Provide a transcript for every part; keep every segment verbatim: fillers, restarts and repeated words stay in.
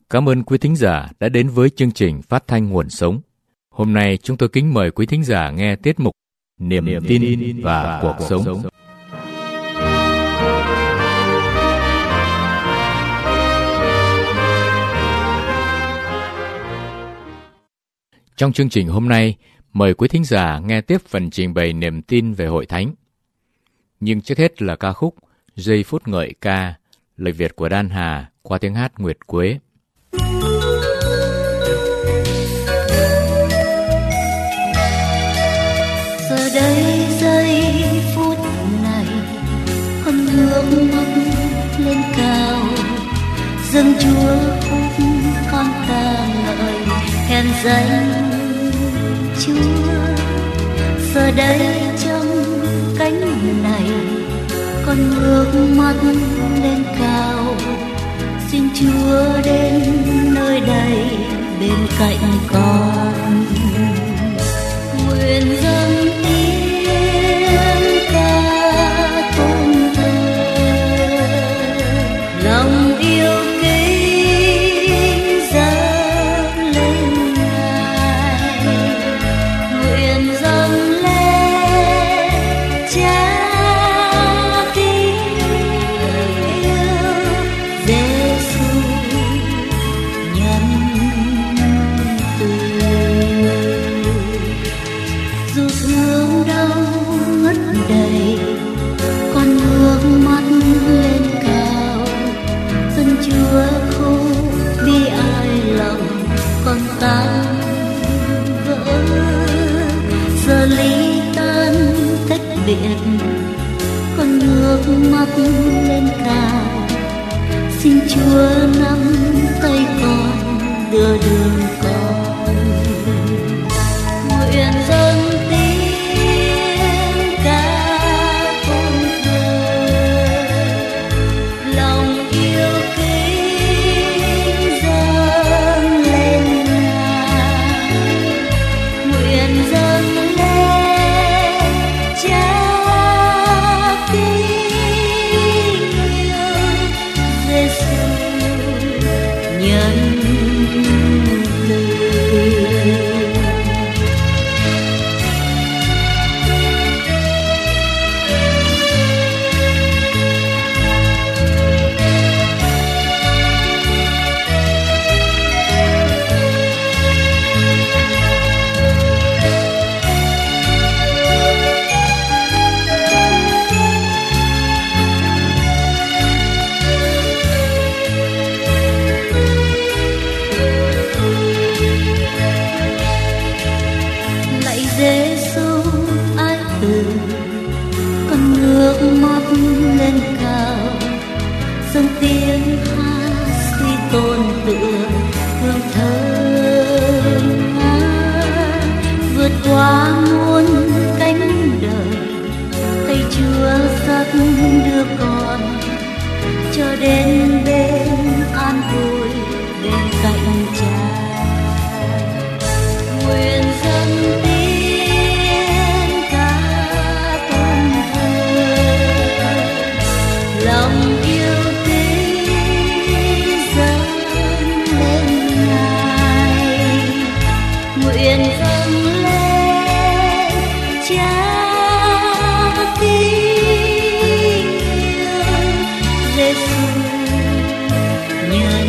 Cảm ơn quý thính giả đã đến với chương trình Phát thanh Nguồn Sống. Hôm nay chúng tôi kính mời quý thính giả nghe tiết mục Niềm, Niềm tin, tin và, và cuộc, cuộc sống. sống. Trong chương trình hôm nay, mời quý thính giả nghe tiếp phần trình bày niềm tin về Hội Thánh. Nhưng trước hết là ca khúc Giây phút ngợi ca, lời Việt của Đan Hà qua tiếng hát Nguyệt Quế. Giờ đây giây phút này, con ngước mắt lên cao, dâng Chúa khúc con ca ngợi khen danh Chúa. Giờ đây trong cánh này, con ngước mắt lên cao, xin Chúa đến nơi đây bên cạnh con. Nguyện dâng tiếng ca tôn thờ, lòng yêu kính dâng lên Ngài. Nguyện dâng lên Cha kính yêu Giêsu nhân từ. Dù thương đau ngất đầy, con ngước mắt lên cao, dân Chúa khô bi ai lòng con tan vỡ. Giờ ly tan tách biệt, con ngước mắt lên cao, xin Chúa nắm tay con đưa đường con. Nguyện dâng tiếng ca tôn thờ, lòng yêu kính dâng lên Ngài. Nguyện dâng lên Cha kính yêu Giêsu nhân từ. Lạy Giêsu ái từ, con ngước mắt lên cao, dâng tiếng hát suy tôn tựa hương thơm ngát. Vượt qua muôn cánh đời, tay Chúa dắt đưa con cho đến bên an vui bên cạnh Cha. Nguyện dâng tiếng ca tôn thờ, lòng yêu kính dâng lên Ngài. Nguyện dâng lên Cha kính yêu Giêsu nhân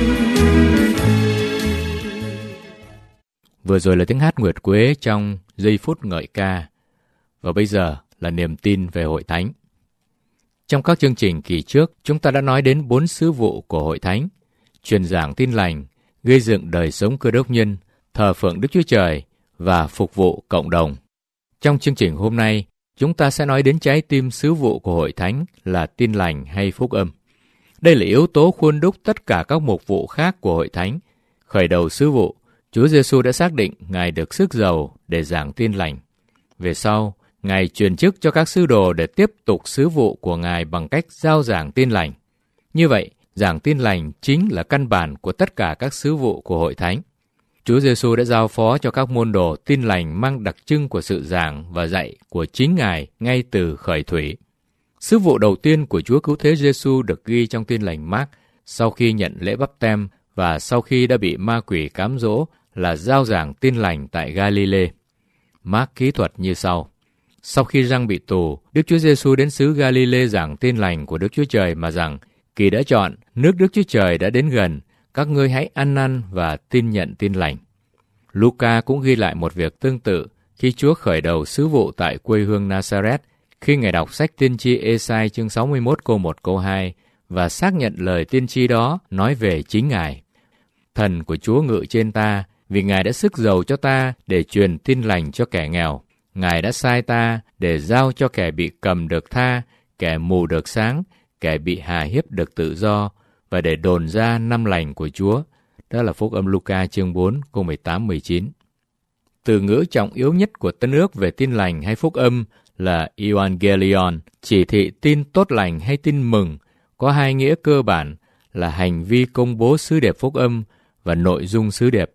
Vừa rồi là tiếng hát Nguyệt Quế trong Giây phút ngợi ca. Và bây giờ là niềm tin về Hội Thánh. Trong các chương trình kỳ trước, chúng ta đã nói đến bốn sứ vụ của Hội Thánh: truyền giảng tin lành, gây dựng đời sống Cơ Đốc nhân, thờ phượng Đức Chúa Trời và phục vụ cộng đồng. Trong chương trình hôm nay, chúng ta sẽ nói đến trái tim sứ vụ của Hội Thánh là tin lành hay phúc âm. Đây là yếu tố khuôn đúc tất cả các mục vụ khác của Hội Thánh. Khởi đầu sứ vụ, Chúa Giêsu đã xác định Ngài được sức giàu để giảng tin lành. Về sau, Ngài truyền chức cho các sứ đồ để tiếp tục sứ vụ của Ngài bằng cách giao giảng tin lành. Như vậy, giảng tin lành chính là căn bản của tất cả các sứ vụ của Hội Thánh. Chúa Giêsu đã giao phó cho các môn đồ tin lành mang đặc trưng của sự giảng và dạy của chính Ngài ngay từ khởi thủy. Sứ vụ đầu tiên của Chúa Cứu Thế Giêsu được ghi trong tin lành Mác sau khi nhận lễ báp têm và sau khi đã bị ma quỷ cám dỗ là rao giảng tin lành tại Galilee. Mác kỹ thuật như sau. Sau khi răng bị tù, Đức Chúa Giêsu đến xứ Galilee giảng tin lành của Đức Chúa Trời mà rằng, kỳ đã chọn, nước Đức Chúa Trời đã đến gần, các ngươi hãy ăn năn và tin nhận tin lành. Luca cũng ghi lại một việc tương tự khi Chúa khởi đầu sứ vụ tại quê hương Nazareth, khi Ngài đọc sách tiên tri Ê-sai chương sáu mươi mốt câu một câu hai và xác nhận lời tiên tri đó nói về chính Ngài. Thần của Chúa ngự trên ta, vì Ngài đã sức dầu cho ta để truyền tin lành cho kẻ nghèo. Ngài đã sai ta để giao cho kẻ bị cầm được tha, kẻ mù được sáng, kẻ bị hà hiếp được tự do, và để đồn ra năm lành của Chúa. Đó là Phúc âm Luca chương bốn câu mười tám mười chín. Từ ngữ trọng yếu nhất của Tân Ước về tin lành hay phúc âm là Evangelion, chỉ thị tin tốt lành hay tin mừng, có hai nghĩa cơ bản là hành vi công bố sứ điệp phúc âm và nội dung sứ điệp.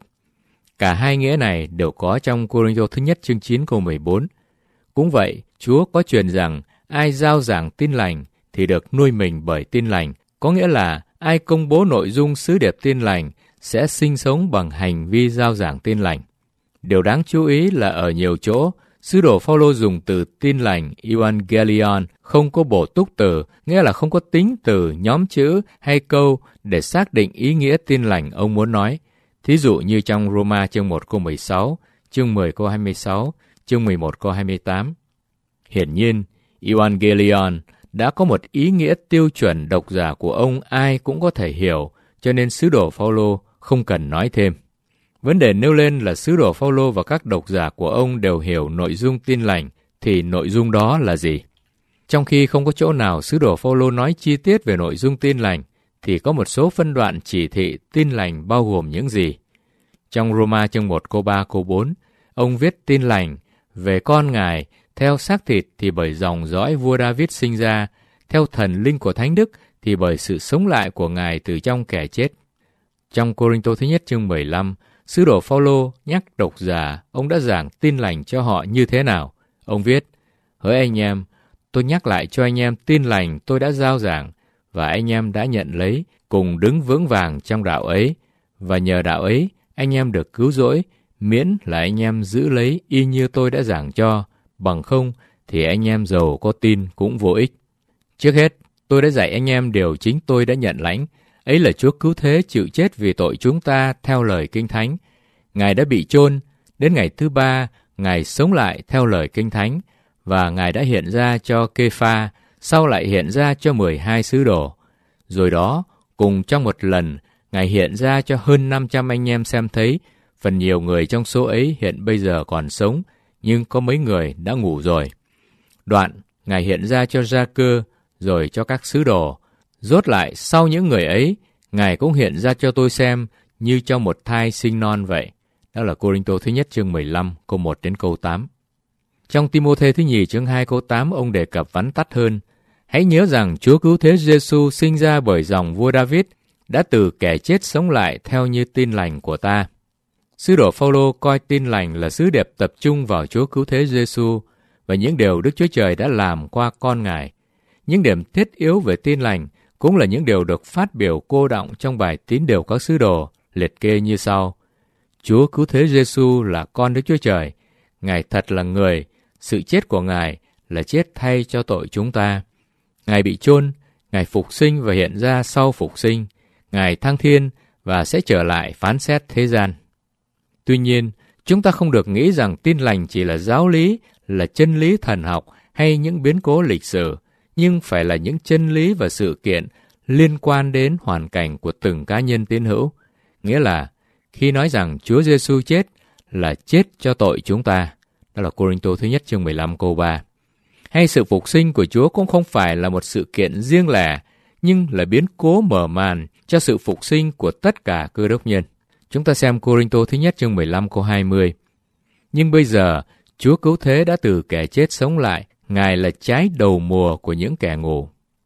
Cả hai nghĩa này đều có trong Cô-rinh-tô thứ nhất chương chín câu mười bốn. Cũng vậy, Chúa có truyền rằng ai rao giảng tin lành thì được nuôi mình bởi tin lành, có nghĩa là ai công bố nội dung sứ điệp tin lành sẽ sinh sống bằng hành vi rao giảng tin lành. Điều đáng chú ý là ở nhiều chỗ, sứ đồ Phao-lô dùng từ tin lành Evangelion không có bổ túc từ, nghĩa là không có tính từ, nhóm chữ hay câu để xác định ý nghĩa tin lành ông muốn nói. Thí dụ như trong Roma chương một câu mười sáu, chương mười câu hai mươi sáu, chương mười một câu hai mươi tám. Hiển nhiên, Evangelion đã có một ý nghĩa tiêu chuẩn độc giả của ông ai cũng có thể hiểu, cho nên sứ đồ Phao-lô không cần nói thêm. Vấn đề nêu lên là sứ đồ Phao-lô và các độc giả của ông đều hiểu nội dung tin lành, thì nội dung đó là gì? Trong khi không có chỗ nào sứ đồ Phao-lô nói chi tiết về nội dung tin lành, thì có một số phân đoạn chỉ thị tin lành bao gồm những gì? Trong Roma chương một câu ba câu bốn, ông viết tin lành về con Ngài theo xác thịt thì bởi dòng dõi vua David sinh ra, theo thần linh của Thánh Đức thì bởi sự sống lại của Ngài từ trong kẻ chết. Trong Cô-rinh-tô thứ nhất chương mười lăm, sứ đồ Phao-lô nhắc độc giả ông đã giảng tin lành cho họ như thế nào. Ông viết, hỡi anh em, tôi nhắc lại cho anh em tin lành tôi đã rao giảng, và anh em đã nhận lấy, cùng đứng vững vàng trong đạo ấy, và nhờ đạo ấy anh em được cứu rỗi, miễn là anh em giữ lấy y như tôi đã giảng cho, bằng không thì anh em giàu có tin cũng vô ích. Trước hết, tôi đã dạy anh em điều chính tôi đã nhận lãnh, ấy là Chúa cứu thế chịu chết vì tội chúng ta theo lời Kinh Thánh. Ngài đã bị chôn, đến ngày thứ ba, Ngài sống lại theo lời Kinh Thánh, và Ngài đã hiện ra cho Kê-pha, sau lại hiện ra cho mười hai sứ đồ. Rồi đó, cùng trong một lần, Ngài hiện ra cho hơn năm trăm anh em xem thấy, phần nhiều người trong số ấy hiện bây giờ còn sống, nhưng có mấy người đã ngủ rồi. Đoạn, Ngài hiện ra cho Gia-cơ, rồi cho các sứ đồ. Rốt lại, sau những người ấy, Ngài cũng hiện ra cho tôi xem, như cho một thai sinh non vậy. Đó là Cô-rinh-tô thứ nhất chương mười lăm, câu một đến câu tám. Trong Ti-mô-thê thứ nhì chương hai câu tám, ông đề cập vắn tắt hơn. Hãy nhớ rằng Chúa cứu thế Giê-xu sinh ra bởi dòng vua David, đã từ kẻ chết sống lại theo như tin lành của ta. Sứ đồ Phao-lô coi tin lành là sứ điệp tập trung vào Chúa cứu thế Giê-xu và những điều Đức Chúa Trời đã làm qua con Ngài. Những điểm thiết yếu về tin lành cũng là những điều được phát biểu cô đọng trong bài Tín điều các sứ đồ, liệt kê như sau. Chúa cứu thế Giê-xu là con Đức Chúa Trời. Ngài thật là người, sự chết của Ngài là chết thay cho tội chúng ta. Ngài bị chôn, Ngài phục sinh và hiện ra sau phục sinh. Ngài thăng thiên và sẽ trở lại phán xét thế gian. Tuy nhiên, chúng ta không được nghĩ rằng tin lành chỉ là giáo lý, là chân lý thần học hay những biến cố lịch sử, nhưng phải là những chân lý và sự kiện liên quan đến hoàn cảnh của từng cá nhân tín hữu. Nghĩa là, khi nói rằng Chúa Giê-xu chết là chết cho tội chúng ta, đó là Cô-rinh-tô thứ nhất chương mười lăm câu ba. Hay sự phục sinh của Chúa cũng không phải là một sự kiện riêng lẻ, nhưng là biến cố mở màn cho sự phục sinh của tất cả cơ đốc nhân. Chúng ta xem Cô-rinh-tô thứ nhất chương mười lăm câu hai mươi. Nhưng bây giờ, Chúa cứu thế đã từ kẻ chết sống lại, Ngài là trái đầu mùa của những kẻ ngủ.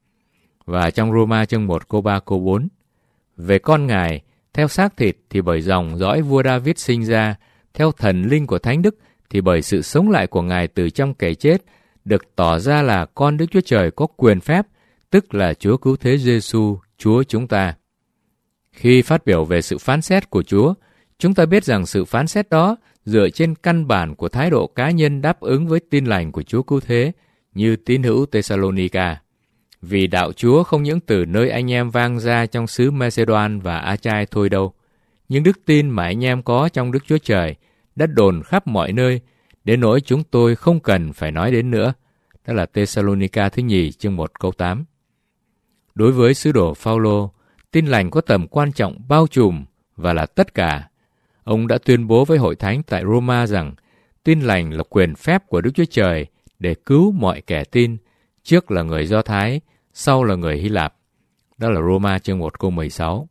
Và trong Roma chương một câu ba câu bốn, về con Ngài, theo xác thịt thì bởi dòng dõi vua David sinh ra, theo thần linh của Thánh Đức thì bởi sự sống lại của Ngài từ trong kẻ chết, được tỏ ra là con Đức Chúa Trời có quyền phép, tức là Chúa cứu thế Giê-xu, Chúa chúng ta. Khi phát biểu về sự phán xét của Chúa, chúng ta biết rằng sự phán xét đó dựa trên căn bản của thái độ cá nhân đáp ứng với tin lành của Chúa Cứu Thế, như tín hữu Thessalonica. Vì đạo Chúa không những từ nơi anh em vang ra trong xứ Macedon và Achai thôi đâu, nhưng đức tin mà anh em có trong Đức Chúa Trời đã đồn khắp mọi nơi, đến nỗi chúng tôi không cần phải nói đến nữa. Đó là Thessalonica thứ nhì chương một câu tám. Đối với sứ đồ Phao-lô, tin lành có tầm quan trọng bao trùm và là tất cả. Ông đã tuyên bố với hội thánh tại Roma rằng tin lành là quyền phép của Đức Chúa Trời để cứu mọi kẻ tin, trước là người Do Thái, sau là người Hy Lạp. Đó là Roma chương một câu mười sáu.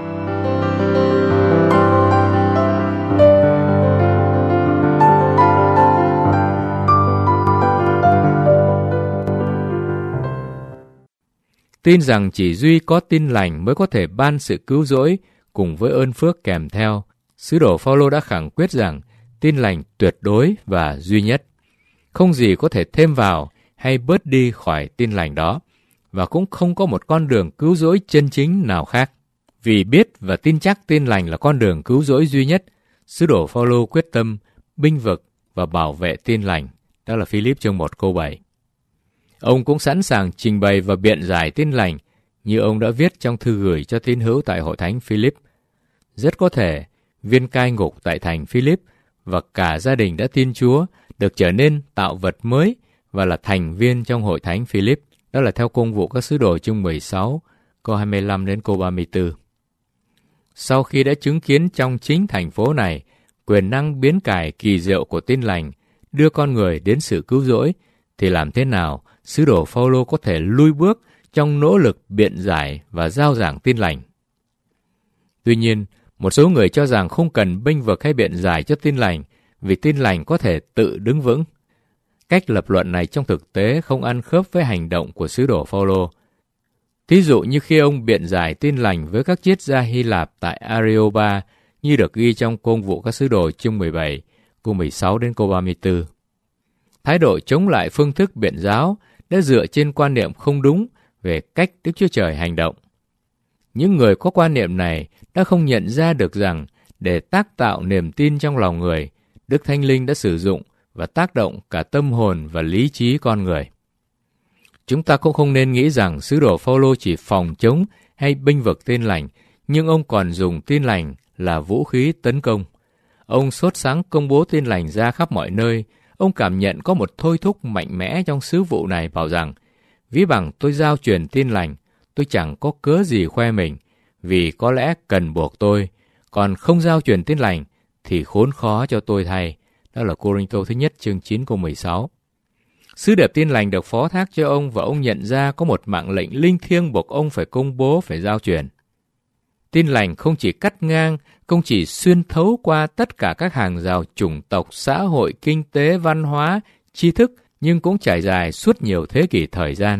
Tin rằng chỉ duy có tin lành mới có thể ban sự cứu rỗi cùng với ơn phước kèm theo, sứ đồ Phao-lô đã khẳng quyết rằng tin lành tuyệt đối và duy nhất. Không gì có thể thêm vào hay bớt đi khỏi tin lành đó, và cũng không có một con đường cứu rỗi chân chính nào khác. Vì biết và tin chắc tin lành là con đường cứu rỗi duy nhất, sứ đồ Phao-lô quyết tâm bênh vực và bảo vệ tin lành. Đó là Philip chương một câu bảy. Ông cũng sẵn sàng trình bày và biện giải tin lành như ông đã viết trong thư gửi cho tín hữu tại hội thánh Philip. Rất có thể, viên cai ngục tại thành Philip và cả gia đình đã tin Chúa được trở nên tạo vật mới và là thành viên trong hội thánh Philip. Đó là theo công vụ các sứ đồ chương mười sáu, câu hai mươi lăm đến câu ba mươi tư. Sau khi đã chứng kiến trong chính thành phố này quyền năng biến cải kỳ diệu của tin lành đưa con người đến sự cứu rỗi, thì làm thế nào sứ đồ Phao-lô có thể lui bước trong nỗ lực biện giải và rao giảng tin lành? Tuy nhiên, một số người cho rằng không cần bênh vực hay biện giải cho tin lành vì tin lành có thể tự đứng vững. Cách lập luận này trong thực tế không ăn khớp với hành động của sứ đồ Phao-lô. Thí dụ như khi ông biện giải tin lành với các triết gia Hy Lạp tại Areopa, như được ghi trong công vụ các sứ đồ chương mười bảy, câu mười sáu đến câu ba mươi tư. Thái độ chống lại phương thức biện giáo đã dựa trên quan niệm không đúng về cách Đức Chúa Trời hành động. Những người có quan niệm này đã không nhận ra được rằng để tác tạo niềm tin trong lòng người, Đức Thánh Linh đã sử dụng và tác động cả tâm hồn và lý trí con người. Chúng ta cũng không nên nghĩ rằng sứ đồ Phao-lô chỉ phòng chống hay bênh vực tin lành, nhưng ông còn dùng tin lành là vũ khí tấn công. Ông sốt sắng công bố tin lành ra khắp mọi nơi. Ông cảm nhận có một thôi thúc mạnh mẽ trong sứ vụ này bảo rằng, ví bằng tôi giao truyền tin lành, tôi chẳng có cớ gì khoe mình, vì có lẽ cần buộc tôi, còn không giao truyền tin lành thì khốn khó cho tôi thay. Đó là Cô-rinh-tô thứ nhất chương chín câu mười sáu. Sứ điệp tin lành được phó thác cho ông và ông nhận ra có một mạng lệnh linh thiêng buộc ông phải công bố, phải giao truyền. Tin lành không chỉ cắt ngang, không chỉ xuyên thấu qua tất cả các hàng rào chủng tộc, xã hội, kinh tế, văn hóa, tri thức, nhưng cũng trải dài suốt nhiều thế kỷ thời gian.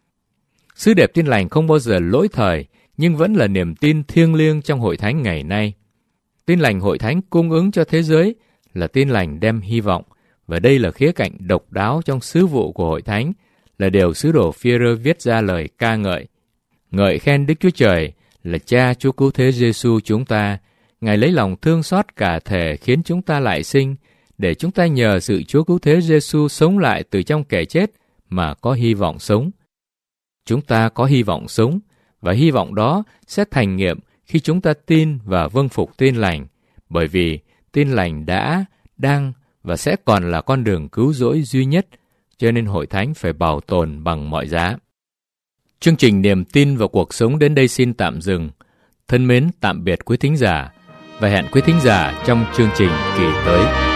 Sứ điệp tin lành không bao giờ lỗi thời, nhưng vẫn là niềm tin thiêng liêng trong hội thánh ngày nay. Tin lành hội thánh cung ứng cho thế giới là tin lành đem hy vọng, và đây là khía cạnh độc đáo trong sứ vụ của hội thánh, là điều sứ đồ Phi-e-rơ viết ra lời ca ngợi. Ngợi khen Đức Chúa Trời là Cha Chúa Cứu Thế Giê-xu chúng ta, Ngài lấy lòng thương xót cả thể khiến chúng ta lại sinh, để chúng ta nhờ sự Chúa Cứu Thế Giê-xu sống lại từ trong kẻ chết mà có hy vọng sống. Chúng ta có hy vọng sống, và hy vọng đó sẽ thành nghiệm khi chúng ta tin và vâng phục tin lành, bởi vì tin lành đã, đang và sẽ còn là con đường cứu rỗi duy nhất, cho nên hội thánh phải bảo tồn bằng mọi giá. Chương trình Niềm tin vào cuộc sống đến đây xin tạm dừng. Thân mến tạm biệt quý thính giả, và hẹn quý thính giả trong chương trình kỳ tới.